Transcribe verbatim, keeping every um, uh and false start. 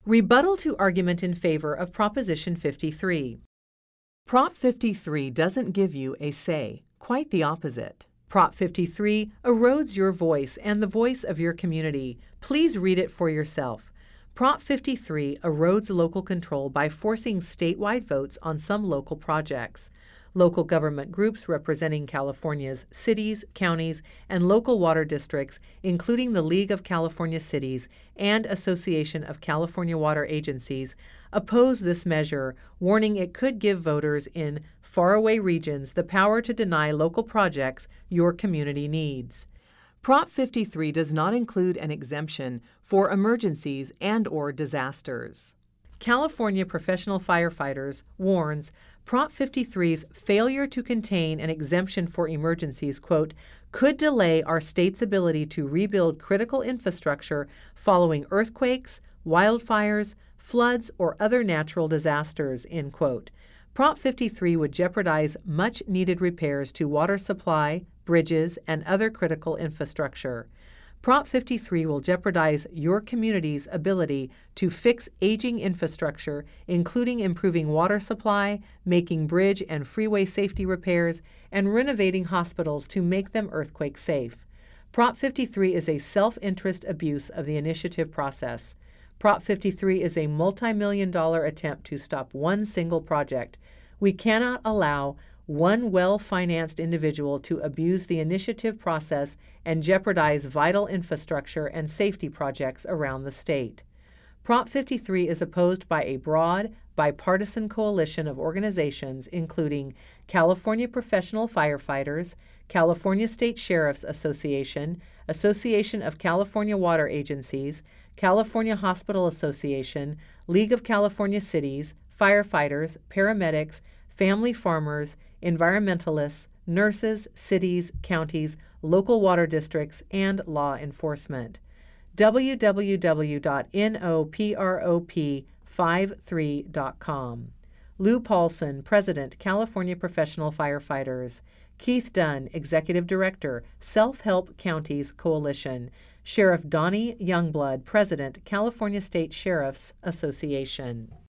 Rebuttal to argument in favor of Proposition fifty-three. Prop fifty-three doesn't give you a say, quite the opposite. Prop fifty-three erodes your voice and the voice of your community. Please read it for yourself. Prop fifty-three erodes local control by forcing statewide votes on some local projects. Local government groups representing California's cities, counties, and local water districts, including the League of California Cities and Association of California Water Agencies, oppose this measure, warning it could give voters in faraway regions the power to deny local projects your community needs. Prop fifty-three does not include an exemption for emergencies and or disasters. California Professional Firefighters warns Prop fifty-three's failure to contain an exemption for emergencies, quote, could delay our state's ability to rebuild critical infrastructure following earthquakes, wildfires, floods, or other natural disasters, end quote. Prop fifty-three would jeopardize much-needed repairs to water supply, bridges, and other critical infrastructure. Prop fifty-three will jeopardize your community's ability to fix aging infrastructure, including improving water supply, making bridge and freeway safety repairs, and renovating hospitals to make them earthquake safe. Prop fifty-three is a self-interest abuse of the initiative process. Prop fifty-three is a multi-million dollar attempt to stop one single project. We cannot allow one well-financed individual to abuse the initiative process and jeopardize vital infrastructure and safety projects around the state. Prop fifty-three is opposed by a broad, bipartisan coalition of organizations including California Professional Firefighters, California State Sheriffs Association, Association of California Water Agencies, California Hospital Association, League of California Cities, firefighters, paramedics, family farmers, environmentalists, nurses, cities, counties, local water districts, and law enforcement. w w w dot noprop fifty-three dot com. Lou Paulson, President, California Professional Firefighters. Keith Dunn, Executive Director, Self-Help Counties Coalition. Sheriff Donnie Youngblood, President, California State Sheriffs Association.